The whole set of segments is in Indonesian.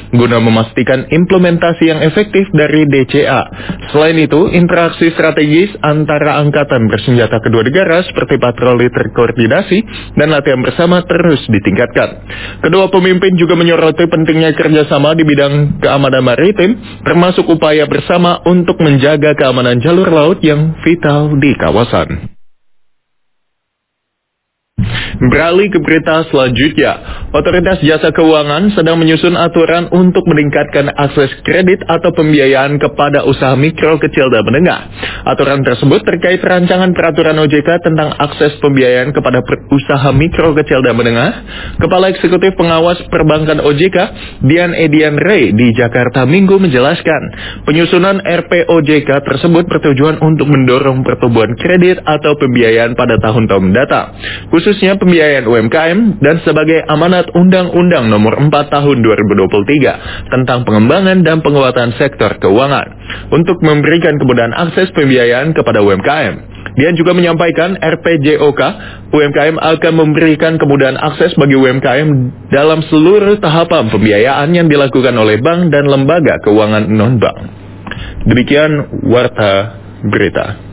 guna memastikan implementasi yang efektif dari DCA. Selain itu, interaksi strategis antara angkatan bersenjata kedua negara seperti patroli terkoordinasi dan latihan bersama terus ditingkatkan. Kedua pemimpin juga menyoroti pentingnya kerjasama di bidang keamanan maritim, termasuk upaya bersama untuk menjaga keamanan jalur laut yang vital di kawasan. Beralih ke berita selanjutnya, Otoritas Jasa Keuangan sedang menyusun aturan untuk meningkatkan akses kredit atau pembiayaan kepada usaha mikro, kecil, dan menengah. Aturan tersebut terkait rancangan peraturan OJK tentang akses pembiayaan kepada usaha mikro, kecil, dan menengah. Kepala Eksekutif Pengawas Perbankan OJK, Dian Edian Ray di Jakarta Minggu menjelaskan, penyusunan RPOJK tersebut bertujuan untuk mendorong pertumbuhan kredit atau pembiayaan pada tahun-tahun mendatang, khususnya pembiayaan UMKM dan sebagai amanat Undang-Undang Nomor 4 Tahun 2023 tentang pengembangan dan penguatan sektor keuangan untuk memberikan kemudahan akses pembiayaan kepada UMKM. Dia juga menyampaikan RPJOK UMKM akan memberikan kemudahan akses bagi UMKM dalam seluruh tahapan pembiayaan yang dilakukan oleh bank dan lembaga keuangan non-bank. Demikian Warta Berita.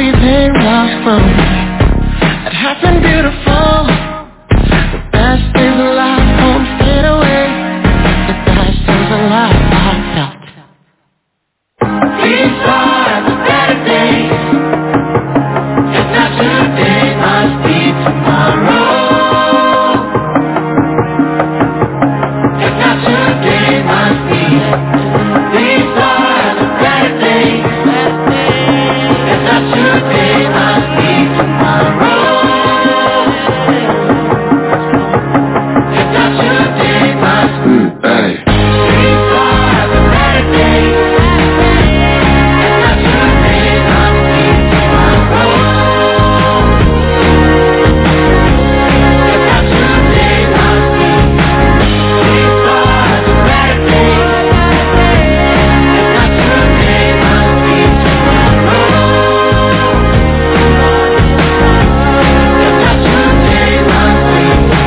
everything was wrong. It happened beautiful. The best is alive, won't fade away. The best is alive, I felt. These are the better days. If not today, must be tomorrow. If not today, must be. These are the better days. If not today, must be tomorrow. If not today, must be. These are the better days. If not today, must be tomorrow. If not today, must be. These are the better days. If not today, must be tomorrow. If not today, must be.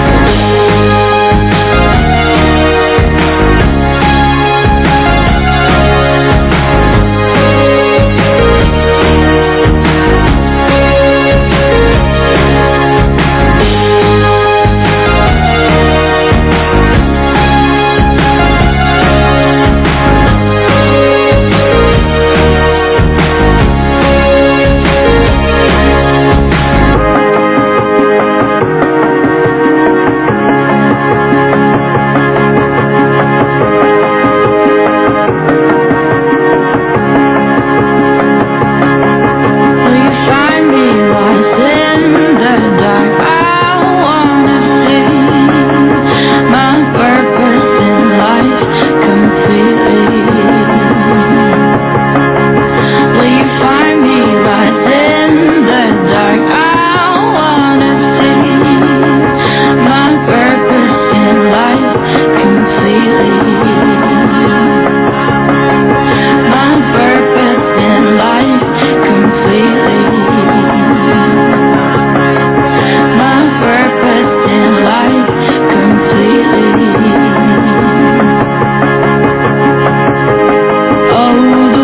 Will you find me lost in the dark? I wanna see my purpose in life completely. Will you find me lost in the dark? I wanna see my purpose in life completely. My purpose in life completely. My purpose in life completely. Oh,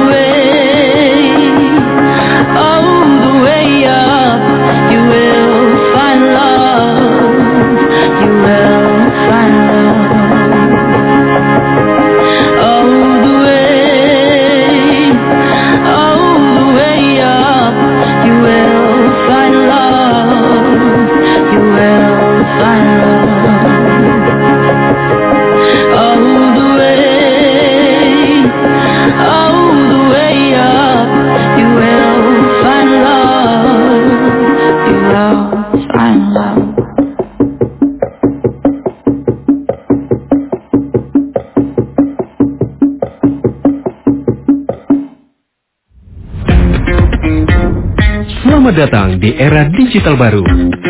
the way up, you will find love. You will find love. Oh, the way up, you will find love. You will find love. Oh, the way up, you will find love. You will find love. Selamat datang di era digital baru.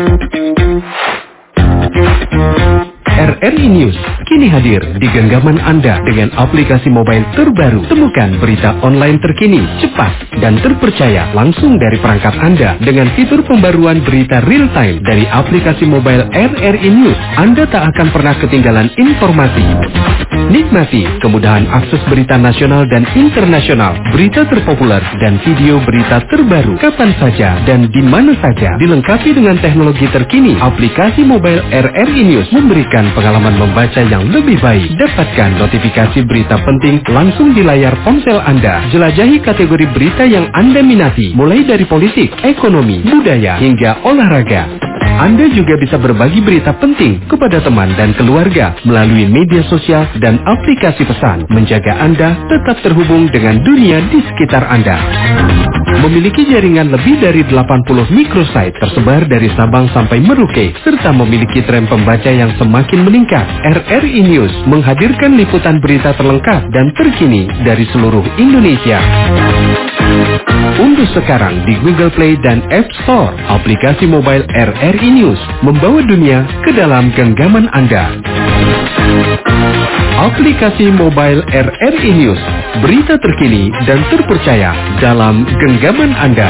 RRI News kini hadir di genggaman Anda dengan aplikasi mobile terbaru. Temukan berita online terkini, cepat, dan terpercaya langsung dari perangkat Anda dengan fitur pembaruan berita real time dari aplikasi mobile RRI News. Anda tak akan pernah ketinggalan informasi. Nikmati kemudahan akses berita nasional dan internasional, berita terpopuler, dan video berita terbaru kapan saja dan di mana saja. Dilengkapi dengan teknologi terkini, aplikasi mobile RRI News memberikan pengalaman membaca yang lebih baik. Dapatkan notifikasi berita penting langsung di layar ponsel Anda. Jelajahi kategori berita yang Anda minati, mulai dari politik, ekonomi, budaya, hingga olahraga. Anda juga bisa berbagi berita penting kepada teman dan keluarga melalui media sosial dan aplikasi pesan, menjaga Anda tetap terhubung dengan dunia di sekitar Anda. Memiliki jaringan lebih dari 80 microsite tersebar dari Sabang sampai Merauke, serta memiliki tren pembaca yang semakin meningkat. RRI News menghadirkan liputan berita terlengkap dan terkini dari seluruh Indonesia. Unduh sekarang di Google Play dan App Store aplikasi mobile RRI News, membawa dunia ke dalam genggaman Anda. Aplikasi mobile RRI News, berita terkini dan terpercaya dalam genggaman Anda.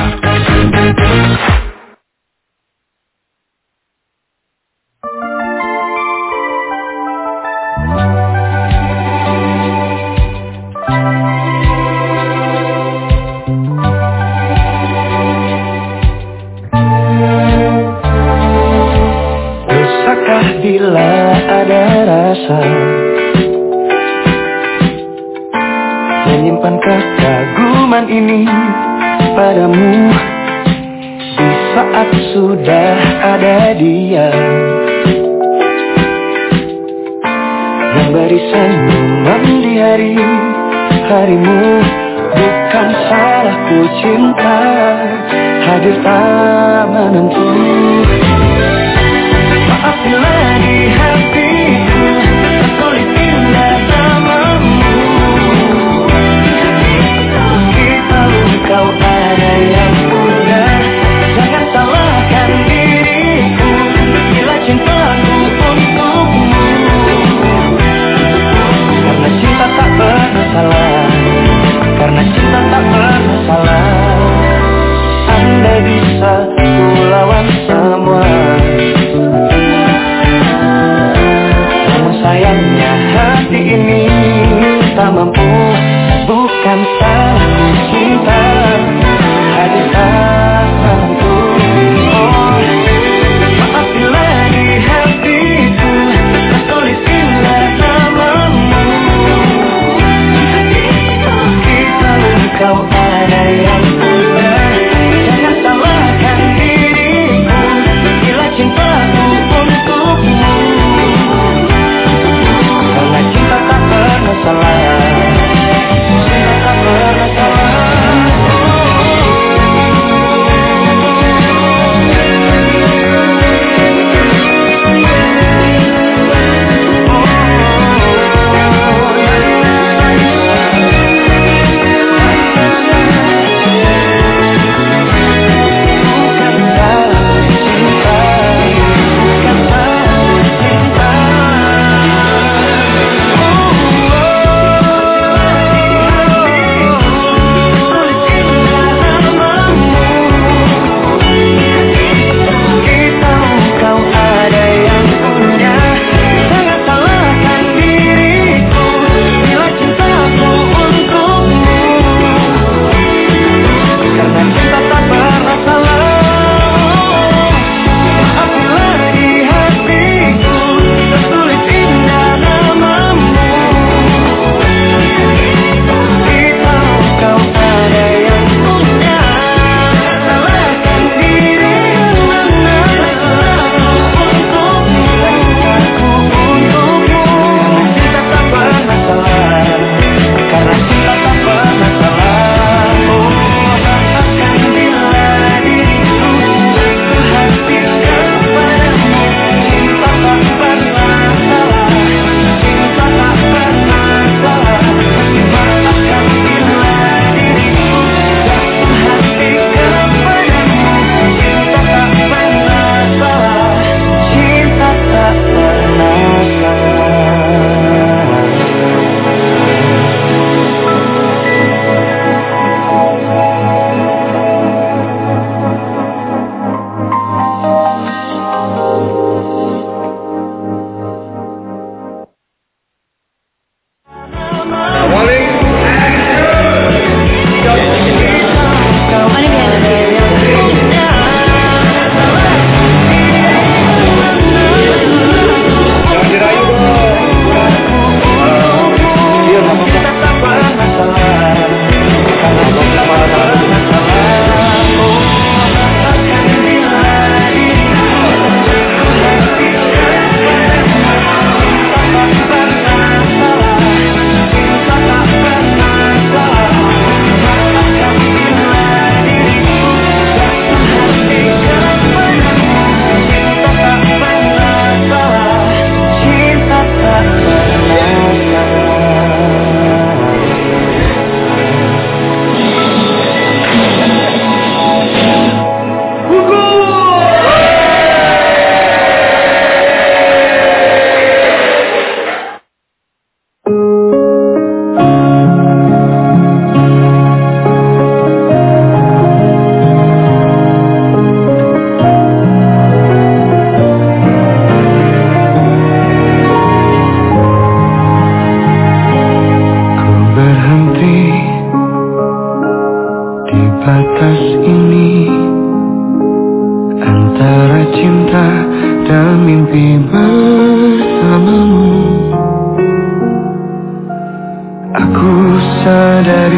sudah ada dia yang beri senyuman di hari-harimu. Bukan salahku cinta hadir tak menentu. Maaf bila di hatiku tertulis indah namamu. Tahu kau ada yang punya, jangan salahkan diriku bila cintaku untukmu. Karena cinta tak pernah salah, karena cinta tak pernah salah. Andai bisa ku lawan semua, namun sayangnya hati ini tak mampu. Bukan salahku cinta hadir tak mampu. Oh, maaf bila di hatiku tertulis indah namamu. Kita kau ada yang punya, jangan salahkan diriku bila cintaku untukmu. Karena cinta tak pernah salah, cinta tak pernah salah.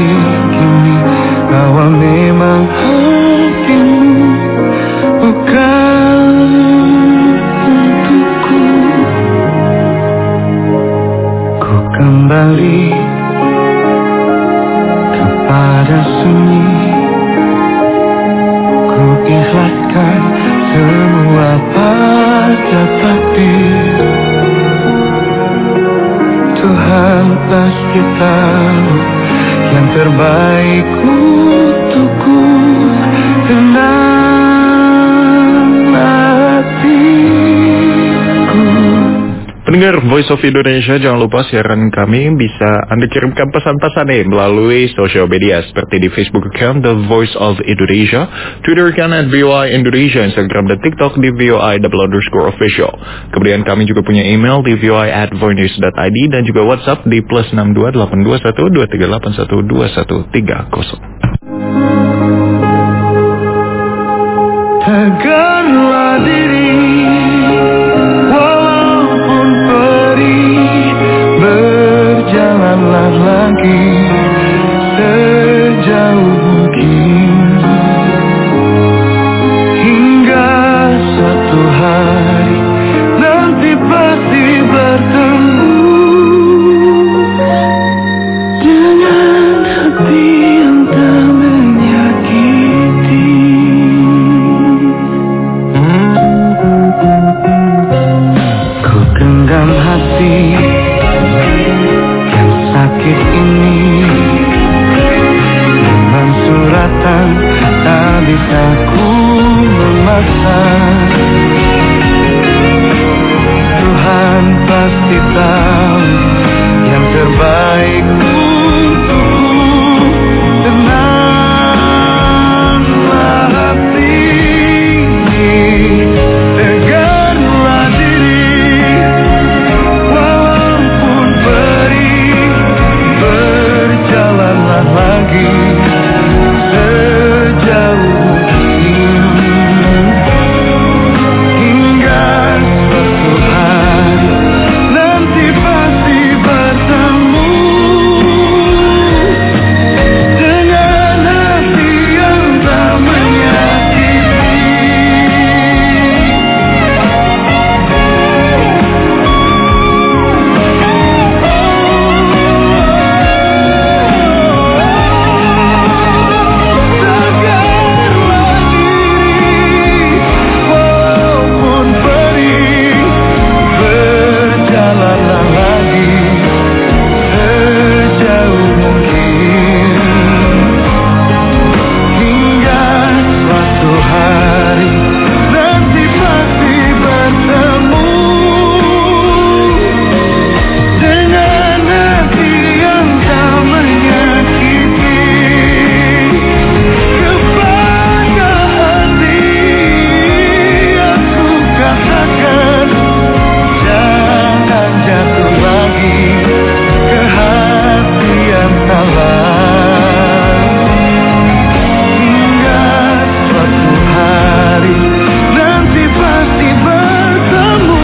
Bahwa memang hatimu bukan kita yang terbaik untukku. Tenang hatiku. Pendengar Voice of Indonesia, jangan lupa siaran kami bisa Anda kirimkan pesan-pesan melalui sosial media seperti di Facebook account The Voice of Indonesia, Twitter account @VOI Indonesia, Instagram dan TikTok di VOI_official. Kemudian kami juga punya email di voi@voinews.id dan juga WhatsApp di +62 821 2381230. Tegarlah diri, walaupun perih, berjalanlah lagi sejauh mungkin, hingga suatu hari nanti pasti bertemu dengan hati yang tak menyakiti. Ku genggam hati yang sakit ini, memang suratan tak bisa ku memaksa. Tuhan pasti tahu yang terbaik untukku. Tenanglah hati, tegarlah diri, walaupun perih, berjalanlah lagi sejauh mungkin, hingga suatu hari nanti pasti bertemu dengan hati yang tak menyakiti. Tegarlah diri, walaupun perih, berjalanlah lagi sejauh mungkin, hingga suatu hari nanti pasti bertemu dengan hati yang tak menyakiti. Kepada hati aku katakan, jangan jatuh lagi ke hati yang salah, hingga suatu hari nanti pasti bertemu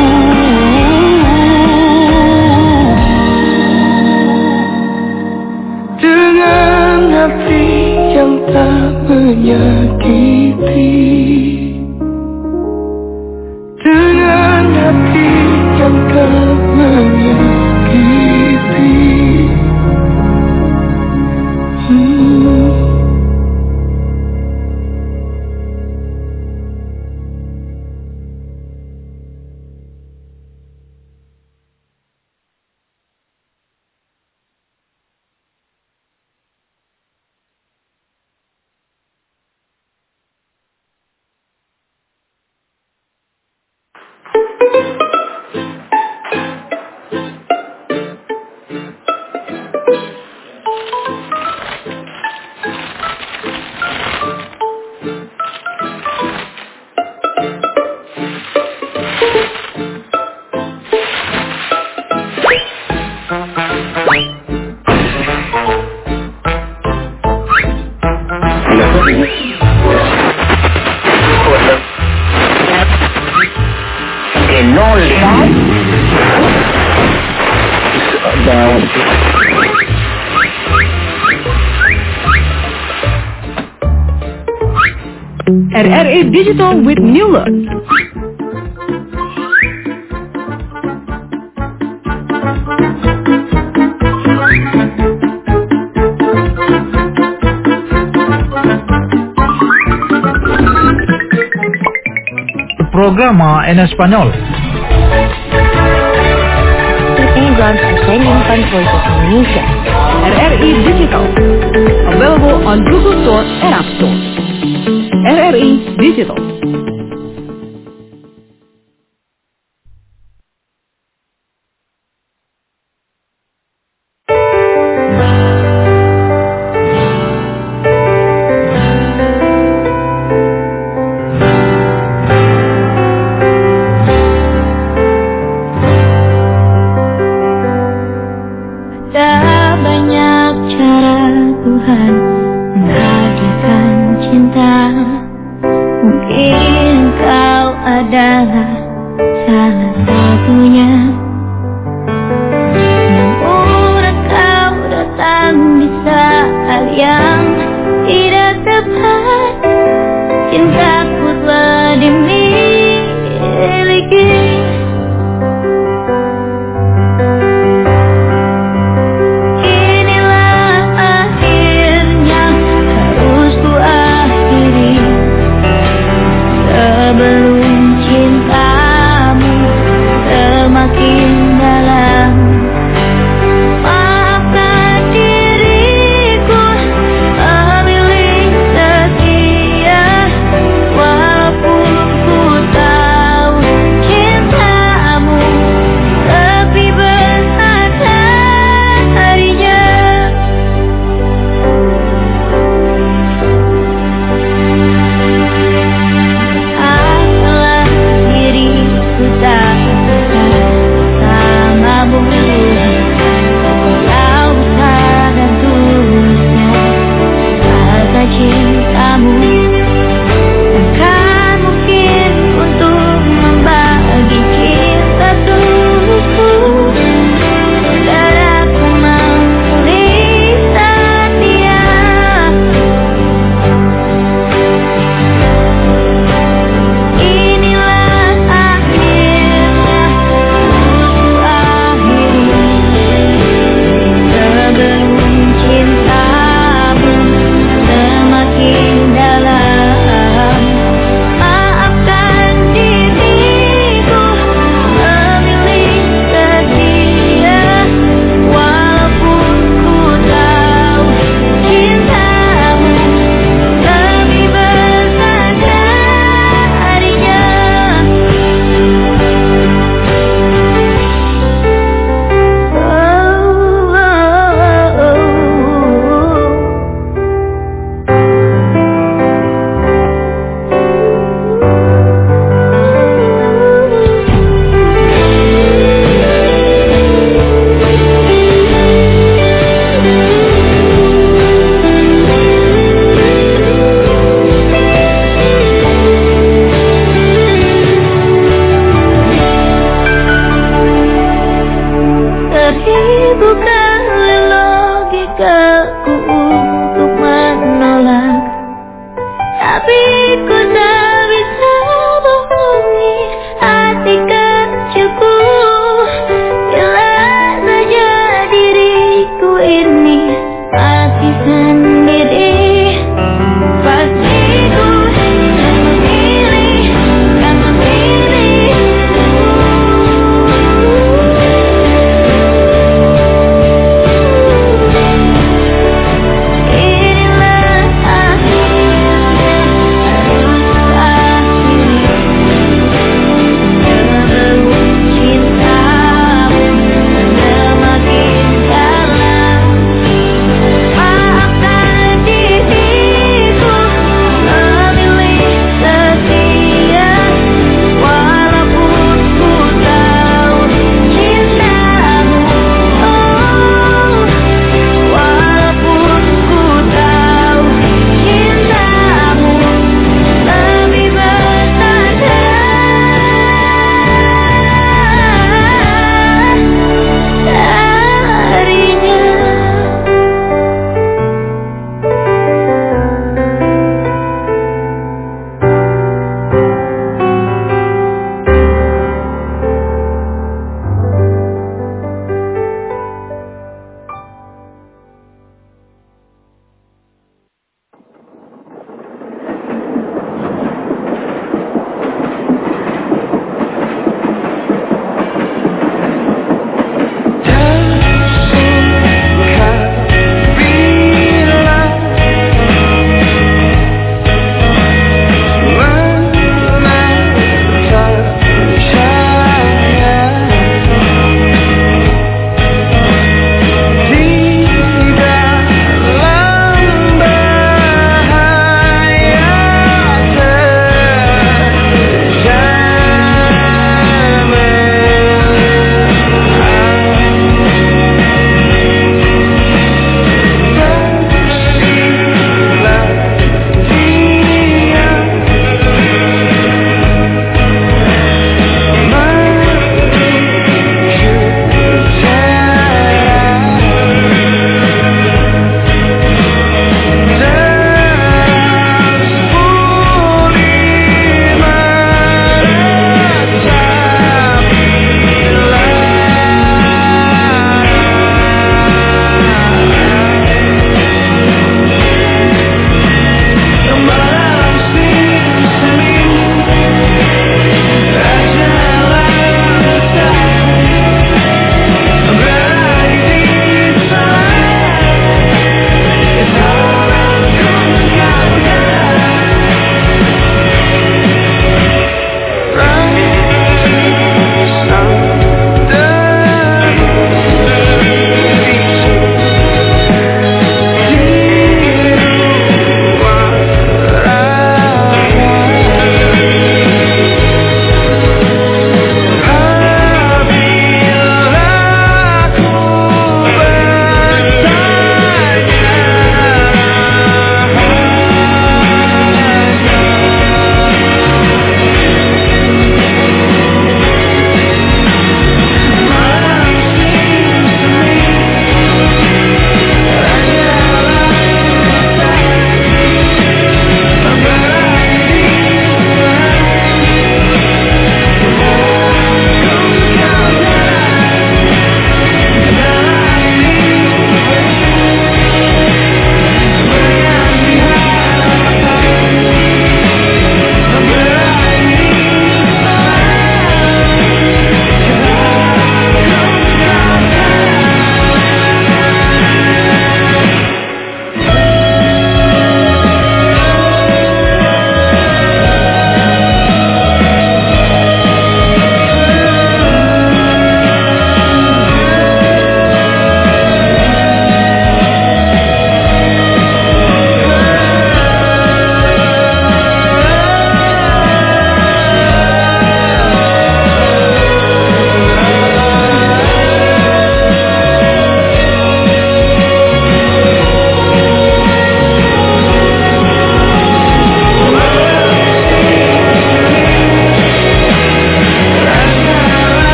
dengan hati yang tak menyakiti, dengan hati yang tak menyakiti. RRI Digital with New Look. Programa en español. ground for singing fun voices Indonesia. RRI Digital. Available on Google Store and App Store. RRI Digital.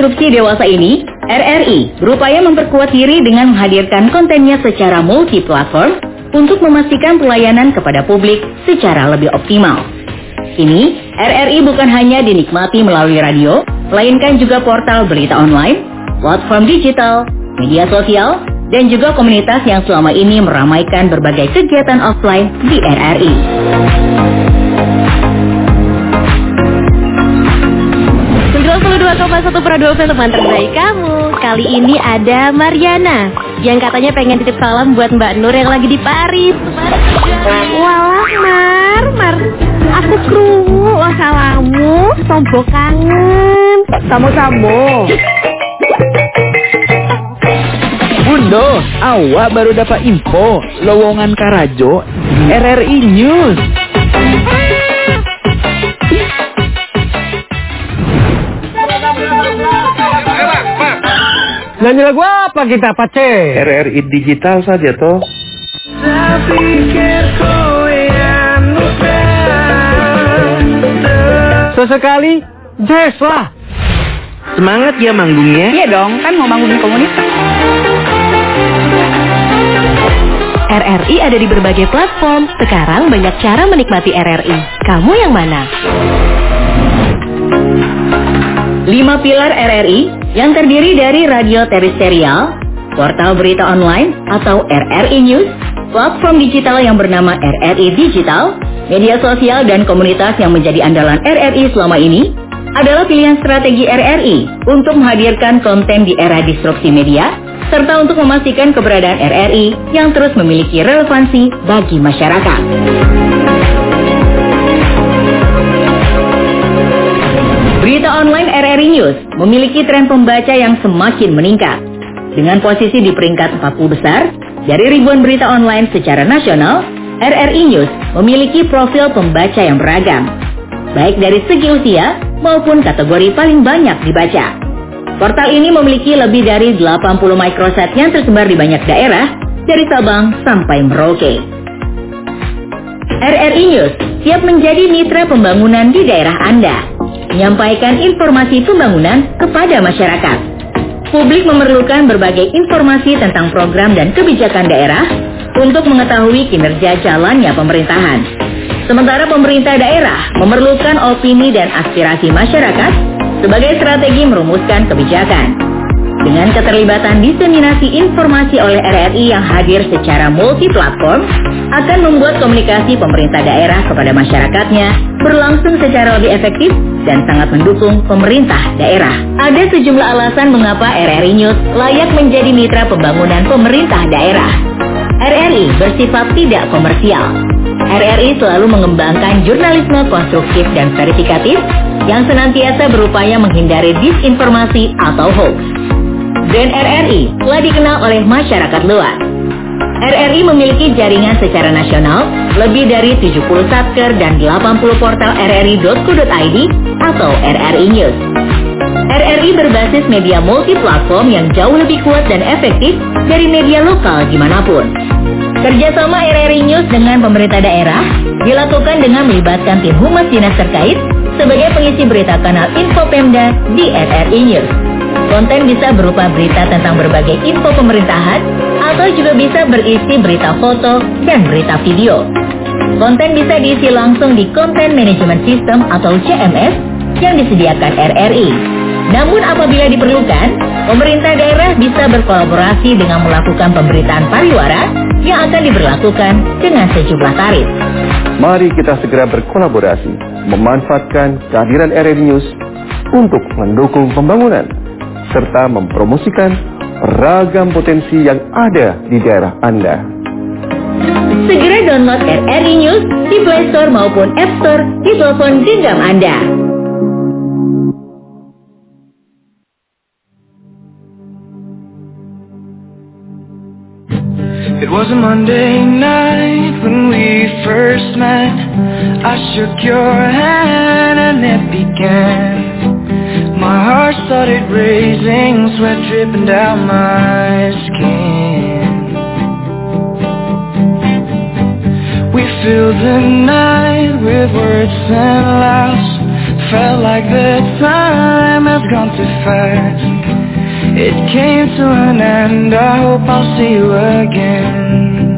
disrupsi dewasa ini, RRI berupaya memperkuat diri dengan menghadirkan kontennya secara multi-platform untuk memastikan pelayanan kepada publik secara lebih optimal. Kini, RRI bukan hanya dinikmati melalui radio, melainkan juga portal berita online, platform digital, media sosial, dan juga komunitas yang selama ini meramaikan berbagai kegiatan offline di RRI. 92,1 Pro 2 teman terbaik kamu. Kali ini ada Mariana yang katanya pengen titip salam buat Mbak Nur yang lagi di Paris. Walah Mar, aku krungu salammu, tombo kangen. Samo-samo. Bundo, awak baru dapat info lowongan Karajo RRI News. Nyanyi lagu apa kita, Pace? RRI digital saja toh. Sesekali jazz lah. Semangat ya manggungnya. Iya dong, kan mau manggungin komunitas. RRI ada di berbagai platform. Sekarang banyak cara menikmati RRI. Kamu yang mana? 5 pilar RRI yang terdiri dari radio terestrial, portal berita online atau RRI News, platform digital yang bernama RRI Digital, media sosial dan komunitas yang menjadi andalan RRI selama ini adalah pilihan strategi RRI untuk menghadirkan konten di era disrupsi media serta untuk memastikan keberadaan RRI yang terus memiliki relevansi bagi masyarakat. Berita online RRI News memiliki tren pembaca yang semakin meningkat. Dengan posisi di peringkat 40 besar dari ribuan berita online secara nasional, RRI News memiliki profil pembaca yang beragam, baik dari segi usia maupun kategori paling banyak dibaca. Portal ini memiliki lebih dari 80 microsite yang tersebar di banyak daerah, dari Sabang sampai Merauke. RRI News siap menjadi mitra pembangunan di daerah Anda, menyampaikan informasi pembangunan kepada masyarakat. Publik memerlukan berbagai informasi tentang program dan kebijakan daerah untuk mengetahui kinerja jalannya pemerintahan. Sementara pemerintah daerah memerlukan opini dan aspirasi masyarakat sebagai strategi merumuskan kebijakan. Dengan keterlibatan diseminasi informasi oleh RRI yang hadir secara multi-platform, akan membuat komunikasi pemerintah daerah kepada masyarakatnya berlangsung secara lebih efektif dan sangat mendukung pemerintah daerah. Ada sejumlah alasan mengapa RRI News layak menjadi mitra pembangunan pemerintah daerah. RRI bersifat tidak komersial. RRI selalu mengembangkan jurnalisme konstruktif dan verifikatif yang senantiasa berupaya menghindari disinformasi atau hoax. Brand RRI telah dikenal oleh masyarakat luas. RRI memiliki jaringan secara nasional, lebih dari 70 satker dan 80 portal rri.co.id atau RRI News. RRI berbasis media multi-platform yang jauh lebih kuat dan efektif dari media lokal dimanapun. Kerjasama RRI News dengan pemerintah daerah dilakukan dengan melibatkan tim humas dinas terkait sebagai pengisi berita kanal Info Pemda di RRI News. Konten bisa berupa berita tentang berbagai info pemerintahan atau juga bisa berisi berita foto dan berita video. Konten bisa diisi langsung di Content Management System atau CMS yang disediakan RRI. Namun apabila diperlukan, pemerintah daerah bisa berkolaborasi dengan melakukan pemberitaan pariwara yang akan diberlakukan dengan sejumlah tarif. Mari kita segera berkolaborasi, memanfaatkan kehadiran RRI News untuk mendukung pembangunan serta mempromosikan ragam potensi yang ada di daerah Anda. Segera download RRI News di Play Store maupun App Store di telepon genggam Anda. It was a Monday night when we first met. I shook your hand and it began. My heart started racing, sweat dripping down my skin. We filled the night with words and laughs. Felt like the time has gone too fast. It came to an end, I hope I'll see you again.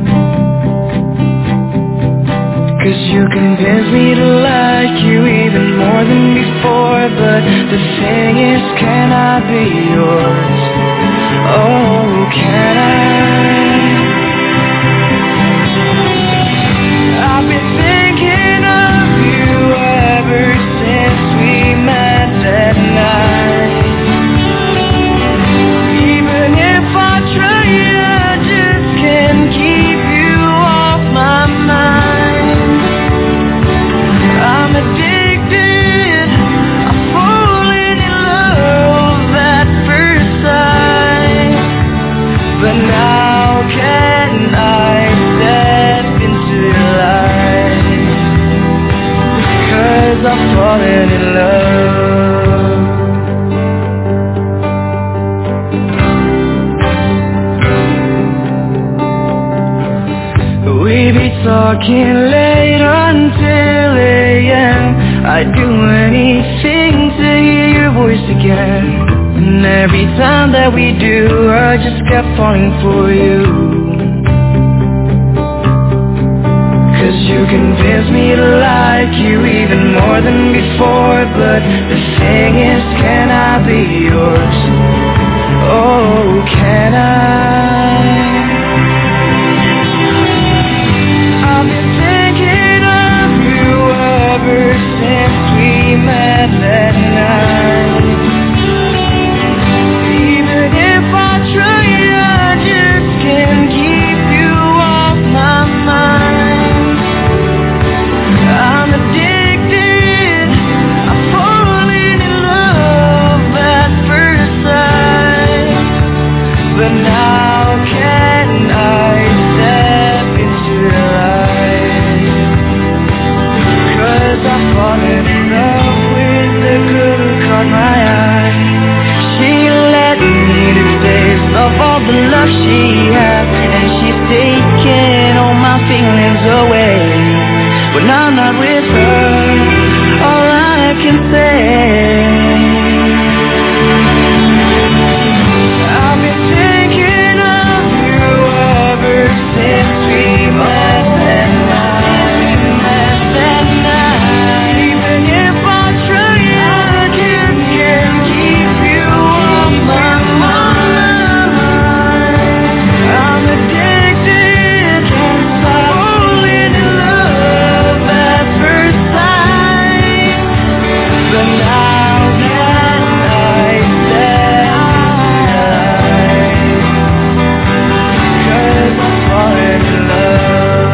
'Cause you convinced me to like you even more than before. But the thing is, can I be yours? Oh, can I? I've been thinking of you ever since we met that night. Even if I try, I just can't keep you off my mind. I'm addicted, I'm falling in love at first sight. But now can I step into your life? 'Cause I'm falling in love. We be talking late until AM. I'd do anything to hear your voice again. And every time that we do, I just kept falling for you. 'Cause you convinced me to like you even more than before. But the thing is, can I be yours? Oh, can I? I've been thinking of you ever since we met that night. Even if I try, I just can't keep you off my mind. I'm addicted, I'm falling in love at first sight. But now can I step into your life? 'Cause I'm falling in love with the girl who caught my eye. She let me to taste of all the love she has, and she's taking all my feelings away. When I'm not with her, all I can say, I've been thinking of you ever since we met that night. Even if I try, I just can't keep you off my mind. I'm addicted, I'm falling in love at first sight. But now can I stay? 'Cause I'm falling in love.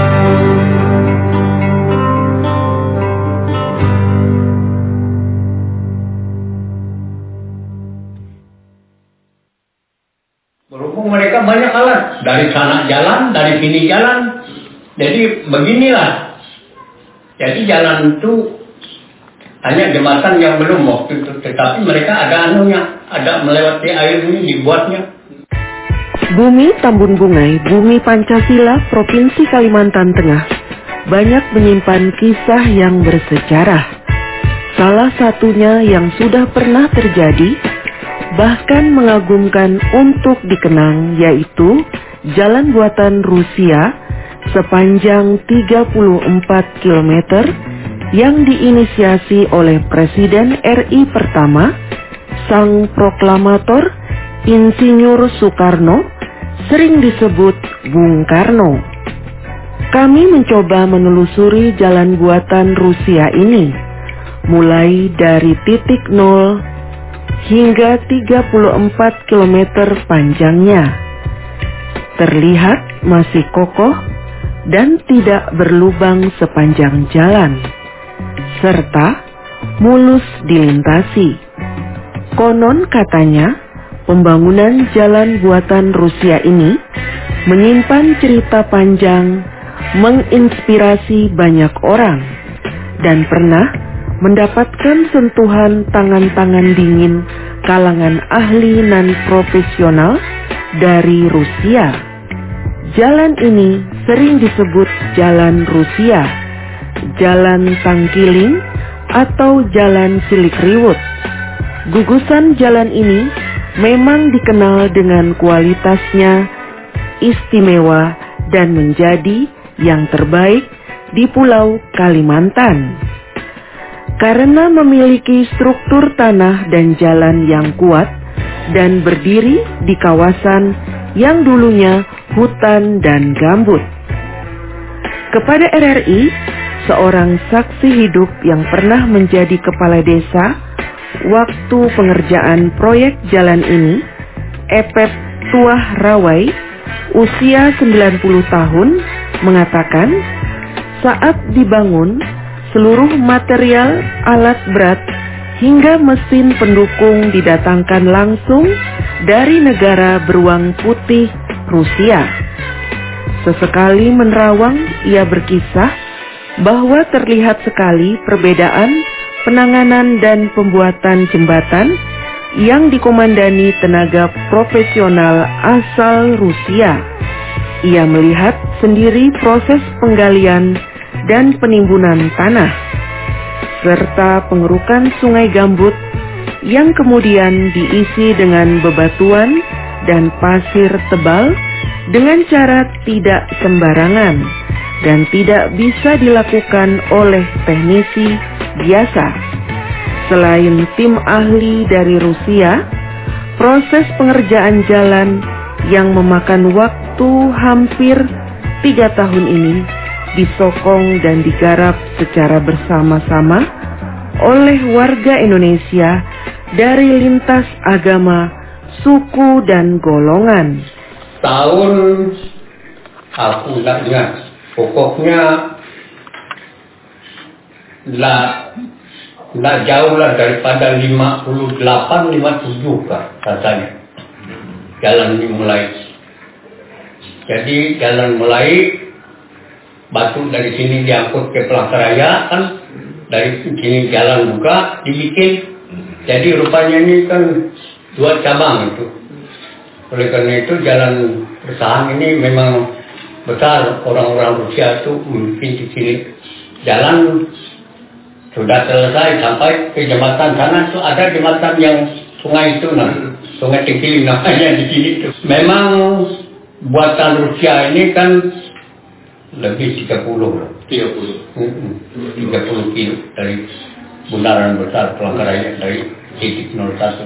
Berhubung mereka banyak alat, dari sana jalan, dari sini jalan. Jadi beginilah. Jadi jalan itu hanya jembatan yang belum waktu itu, tetapi mereka ada anunya, ada melewati air ini dibuatnya. Bumi Tambun Bungai, Bumi Pancasila, Provinsi Kalimantan Tengah, banyak menyimpan kisah yang bersejarah. Salah satunya yang sudah pernah terjadi, bahkan mengagumkan untuk dikenang, yaitu jalan buatan Rusia sepanjang 34 km yang diinisiasi oleh Presiden RI pertama, sang proklamator Insinyur Soekarno, sering disebut Bung Karno. Kami mencoba menelusuri jalan buatan Rusia ini, mulai dari titik 0 hingga 34 km panjangnya. Terlihat masih kokoh dan tidak berlubang sepanjang jalan, serta mulus dilintasi. Konon katanya, pembangunan jalan buatan Rusia ini menyimpan cerita panjang, menginspirasi banyak orang, dan pernah mendapatkan sentuhan tangan-tangan dingin kalangan ahli dan profesional dari Rusia. Jalan ini sering disebut Jalan Rusia, Jalan Tangkiling, atau Jalan Silikriwut. Gugusan jalan ini memang dikenal dengan kualitasnya istimewa dan menjadi yang terbaik di Pulau Kalimantan. Karena memiliki struktur tanah dan jalan yang kuat dan berdiri di kawasan yang dulunya hutan dan gambut. Kepada RRI, seorang saksi hidup yang pernah menjadi kepala desa waktu pengerjaan proyek jalan ini, Epep Tuah Rawai, usia 90 tahun, mengatakan saat dibangun, seluruh material, alat berat, hingga mesin pendukung didatangkan langsung dari negara beruang putih Rusia. Sesekali menerawang, ia berkisah bahwa terlihat sekali perbedaan penanganan dan pembuatan jembatan yang dikomandani tenaga profesional asal Rusia. Ia melihat sendiri proses penggalian dan penimbunan tanah, serta pengerukan sungai gambut yang kemudian diisi dengan bebatuan dan pasir tebal dengan cara tidak sembarangan dan tidak bisa dilakukan oleh teknisi biasa. Selain tim ahli dari Rusia, proses pengerjaan jalan yang memakan waktu hampir 3 tahun ini disokong dan digarap secara bersama-sama oleh warga Indonesia dari lintas agama, suku, dan golongan. Tahun aku tidak ingat, pokoknya tidak jauh lah daripada 58-57 kah rasanya jalan ini mulai. Jadi jalan mulai, batu dari sini diangkut ke Pelangkaraya, kan dari sini jalan juga dibikin. Jadi rupanya ini kan 2 cabang itu. Oleh karena itu jalan persahan ini memang besar. Orang-orang Rusia itu membikin di sini. Jalan sudah selesai sampai ke jembatan sana, itu ada jembatan yang sungai itu, Sungai Tengkiling namanya di sini itu. Memang buatan Rusia ini kan lebih 30 kilo dari bundaran besar Pelangkaraya, dari titik 01.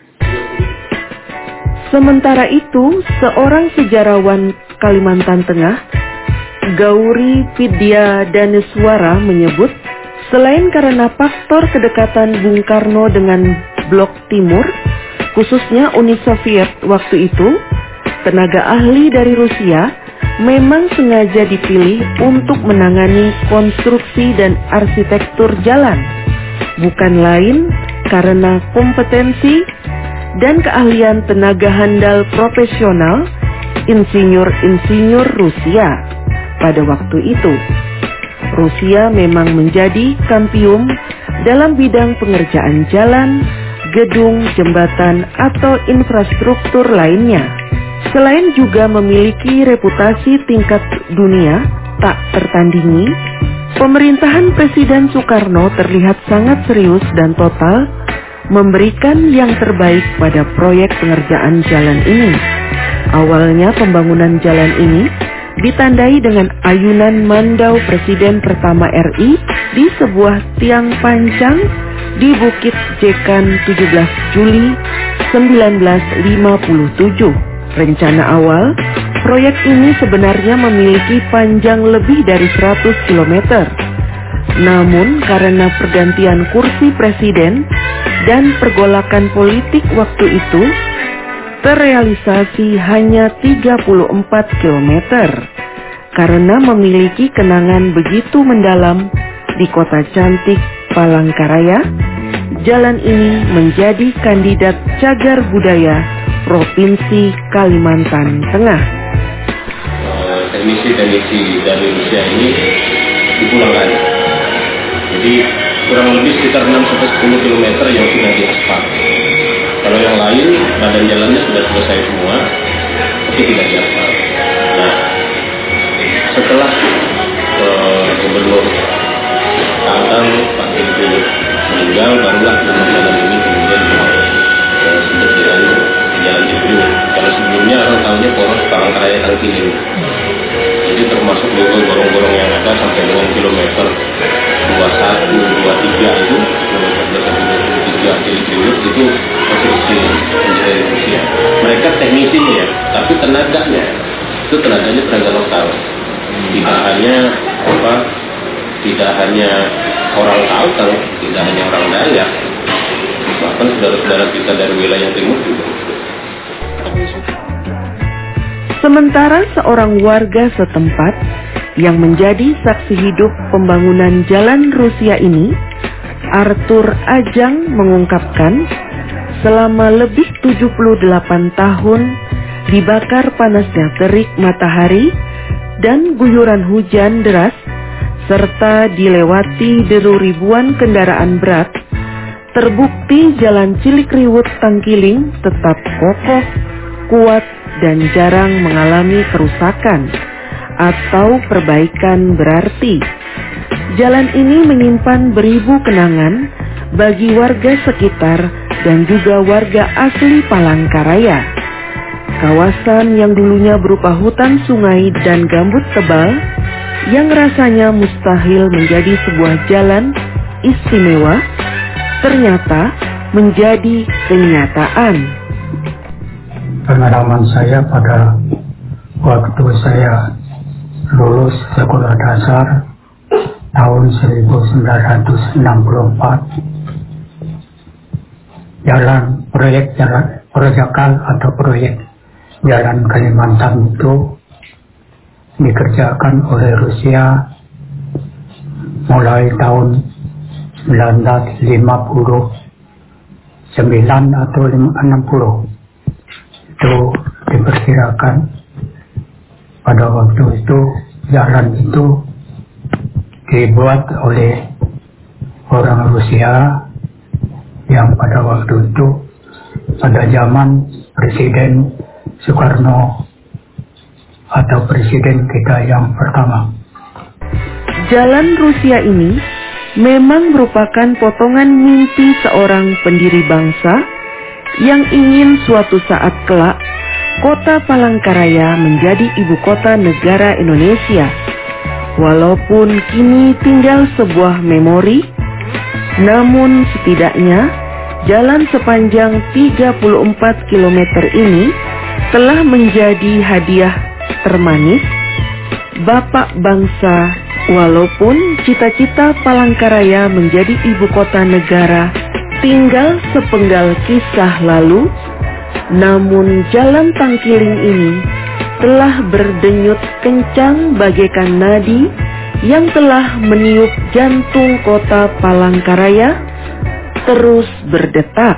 Sementara itu, seorang sejarawan Kalimantan Tengah, Gauri Vidya Daneswara, menyebut selain karena faktor kedekatan Bung Karno dengan Blok Timur, khususnya Uni Soviet waktu itu, tenaga ahli dari Rusia memang sengaja dipilih untuk menangani konstruksi dan arsitektur jalan, bukan lain karena kompetensi dan keahlian tenaga handal profesional insinyur-insinyur Rusia pada waktu itu. Rusia memang menjadi kampiun dalam bidang pengerjaan jalan, gedung, jembatan, atau infrastruktur lainnya. Selain juga memiliki reputasi tingkat dunia tak tertandingi, pemerintahan Presiden Soekarno terlihat sangat serius dan total memberikan yang terbaik pada proyek pengerjaan jalan ini. Awalnya pembangunan jalan ini ditandai dengan ayunan mandau Presiden pertama RI di sebuah tiang panjang di Bukit Jekan 17 Juli 1957. Rencana awal, proyek ini sebenarnya memiliki panjang lebih dari 100 km. Namun karena pergantian kursi presiden dan pergolakan politik waktu itu, terrealisasi hanya 34 km. Karena memiliki kenangan begitu mendalam di kota cantik Palangkaraya, jalan ini menjadi kandidat cagar budaya Provinsi Kalimantan Tengah. Teknisi dari Rusia ini dipulangkan. Jadi kurang lebih sekitar 6-10 km yang sudah diaspal. Kalau yang lain, badan jalannya sudah selesai semua, tapi tidak diaspal. Nah, setelah Gubernur Kalteng Pak Dirjen meninggal, barulah nama jalan ini kemudian Tangkiling. Jadi termasuk juga gorong-gorong yang ada sampai dengan kilometer 21, 23 itu, kilometer 23 Cilikriwut itu konstruksi engineering Rusia. Mereka teknisinya, tapi tenaganya tenaga lokal. Tidak hanya orang Kalteng, tidak hanya orang Dayak, bahkan saudara-saudara kita dari wilayah timur juga. Sementara seorang warga setempat yang menjadi saksi hidup pembangunan jalan Rusia ini, Arthur Ajang mengungkapkan, selama lebih 78 tahun dibakar panasnya terik matahari dan guyuran hujan deras, serta dilewati deru ribuan kendaraan berat, terbukti jalan Cilikriwut Tangkiling tetap kokoh, kuat, dan jarang mengalami kerusakan atau perbaikan berarti. Jalan ini menyimpan beribu kenangan bagi warga sekitar dan juga warga asli Palangkaraya. Kawasan yang dulunya berupa hutan sungai dan gambut tebal, yang rasanya mustahil menjadi sebuah jalan istimewa, ternyata menjadi kenyataan. Pengalaman saya pada waktu saya lulus sekolah dasar tahun 1964, proyek Jalan Kalimantan itu dikerjakan oleh Rusia mulai tahun 1959 atau 60. Itu diperkirakan pada waktu itu jalan itu dibuat oleh orang Rusia yang pada waktu itu pada zaman Presiden Soekarno atau presiden kita yang pertama. Jalan Rusia ini memang merupakan potongan mimpi seorang pendiri bangsa yang ingin suatu saat kelak kota Palangkaraya menjadi ibu kota negara Indonesia. Walaupun kini tinggal sebuah memori, namun setidaknya jalan sepanjang 34 km ini telah menjadi hadiah termanis Bapak bangsa. Walaupun cita-cita Palangkaraya menjadi ibu kota negara tinggal sepenggal kisah lalu, namun jalan Tangkiling ini telah berdenyut kencang bagaikan nadi yang telah meniup jantung kota Palangkaraya terus berdetak.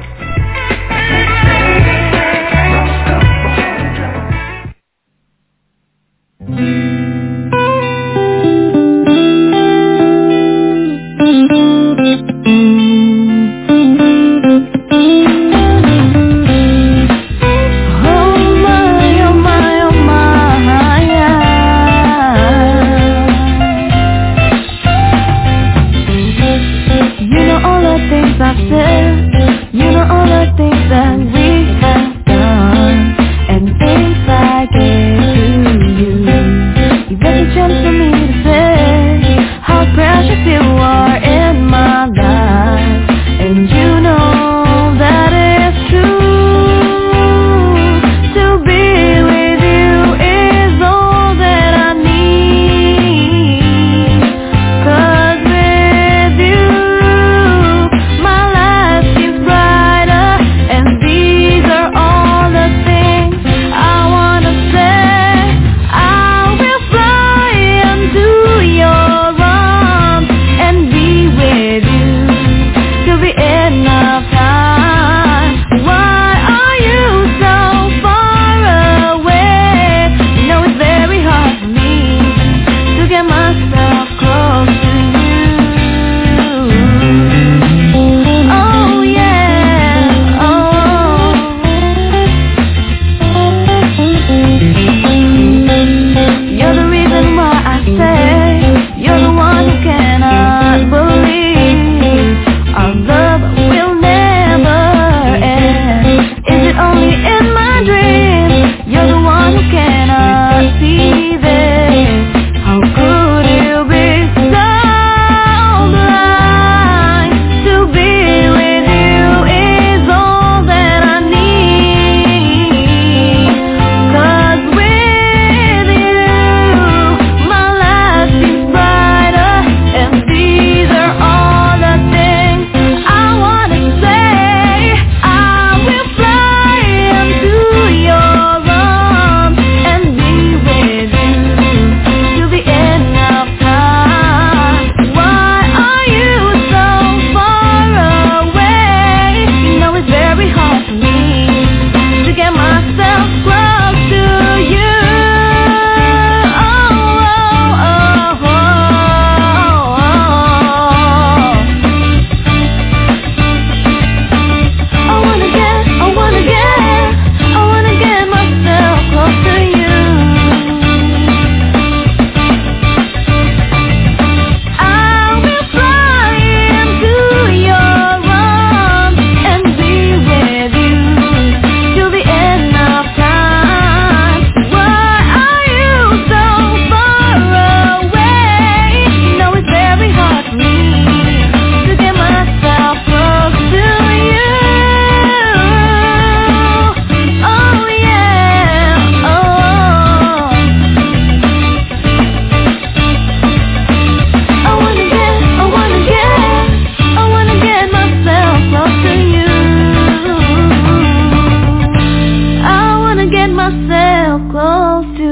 You know all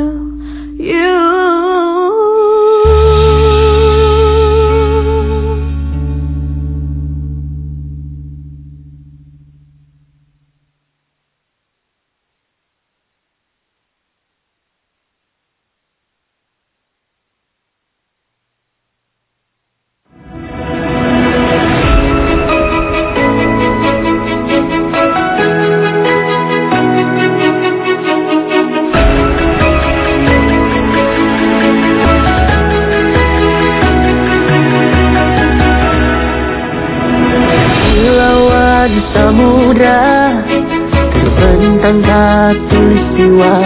Samudra terbentang katulistiwa,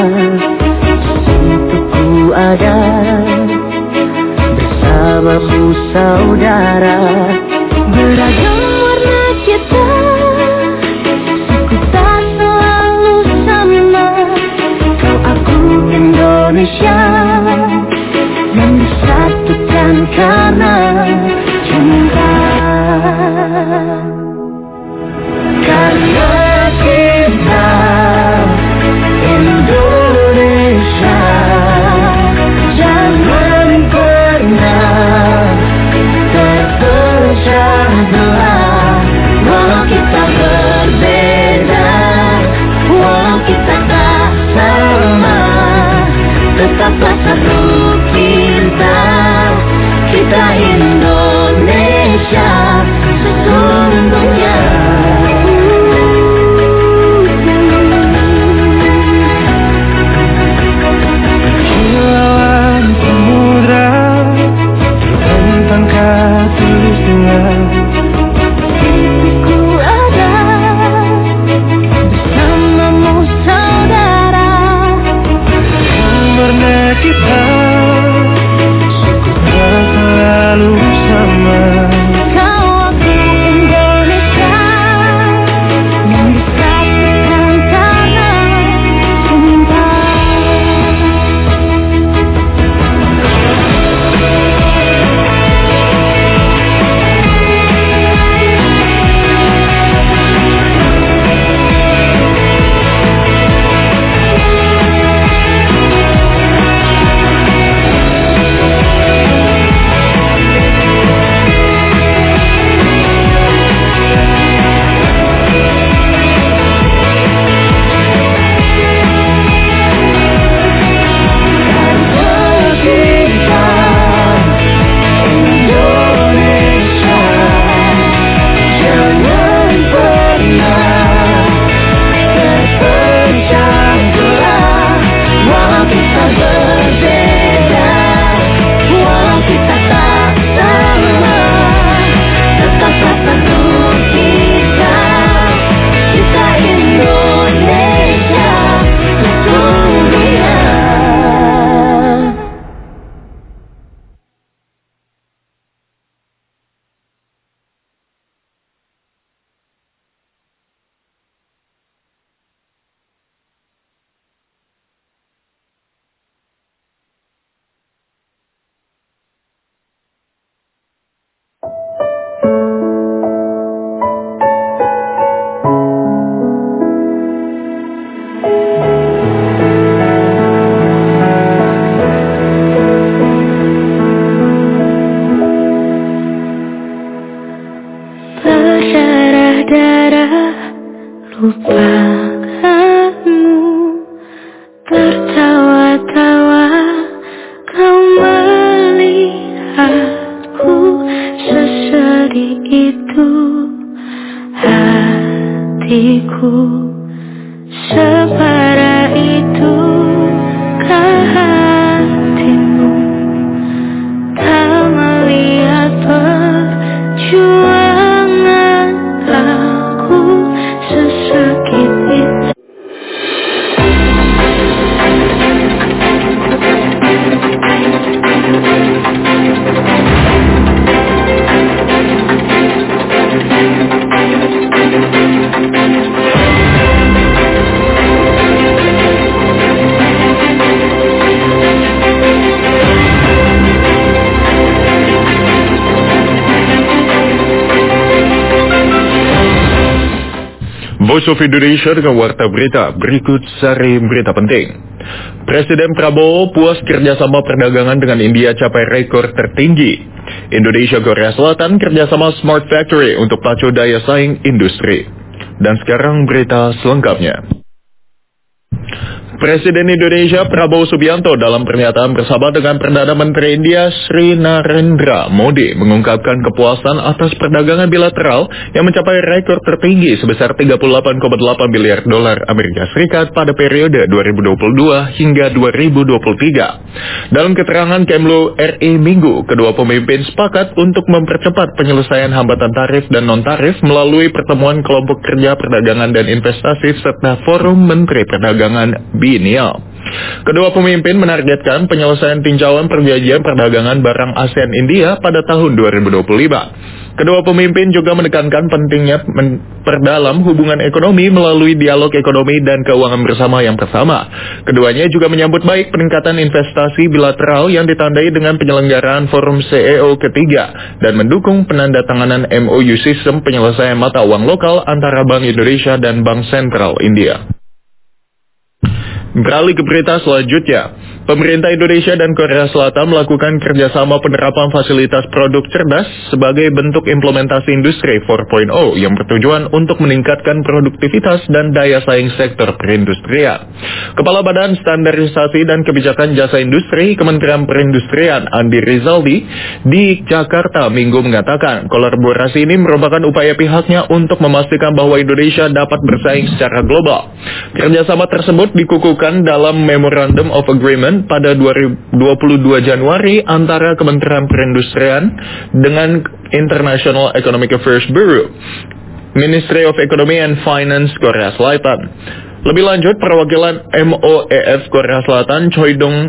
untukku ada bersamamu saudara. Beragam warna kita, suku tak selalu sama. Kau aku Indonesia yang disatukan karena cinta. Karena cinta Indonesia, jangan pernah terpecah belah. Walau kita berbeda, walau kita tak sama, tetaplah satu kita, kita Indonesia sesungguhnya. Voice of Indonesia dengan warta berita. Berikut sari berita penting. Presiden Prabowo puas kerjasama perdagangan dengan India capai rekor tertinggi. Indonesia Korea Selatan kerjasama Smart Factory untuk pacu daya saing industri. Dan sekarang berita selengkapnya. Presiden Indonesia Prabowo Subianto dalam pernyataan bersama dengan Perdana Menteri India Sri Narendra Modi mengungkapkan kepuasan atas perdagangan bilateral yang mencapai rekor tertinggi sebesar 38,8 miliar dolar Amerika Serikat pada periode 2022 hingga 2023. Dalam keterangan Kemlu RI Minggu, kedua pemimpin sepakat untuk mempercepat penyelesaian hambatan tarif dan non-tarif melalui pertemuan kelompok kerja perdagangan dan investasi serta forum Menteri Perdagangan bienial. Kedua pemimpin menargetkan penyelesaian tinjauan perjanjian perdagangan barang ASEAN India pada tahun 2025. Kedua pemimpin juga menekankan pentingnya memperdalam hubungan ekonomi melalui dialog ekonomi dan keuangan bersama yang bersama. Keduanya juga menyambut baik peningkatan investasi bilateral yang ditandai dengan penyelenggaraan forum CEO ketiga dan mendukung penandatanganan MOU sistem penyelesaian mata uang lokal antara Bank Indonesia dan Bank Sentral India. Beralih ke berita selanjutnya, pemerintah Indonesia dan Korea Selatan melakukan kerjasama penerapan fasilitas produk cerdas sebagai bentuk implementasi industri 4.0 yang bertujuan untuk meningkatkan produktivitas dan daya saing sektor perindustrian. Kepala Badan Standarisasi dan Kebijakan Jasa Industri Kementerian Perindustrian Andi Rizaldi di Jakarta Minggu mengatakan kolaborasi ini merupakan upaya pihaknya untuk memastikan bahwa Indonesia dapat bersaing secara global. Kerjasama tersebut dikukuhkan dalam Memorandum of Agreement pada 22 Januari antara Kementerian Perindustrian dengan International Economic Affairs Bureau, Ministry of Economy and Finance Korea Selatan. Lebih lanjut, perwakilan MOEF Korea Selatan Choi Dong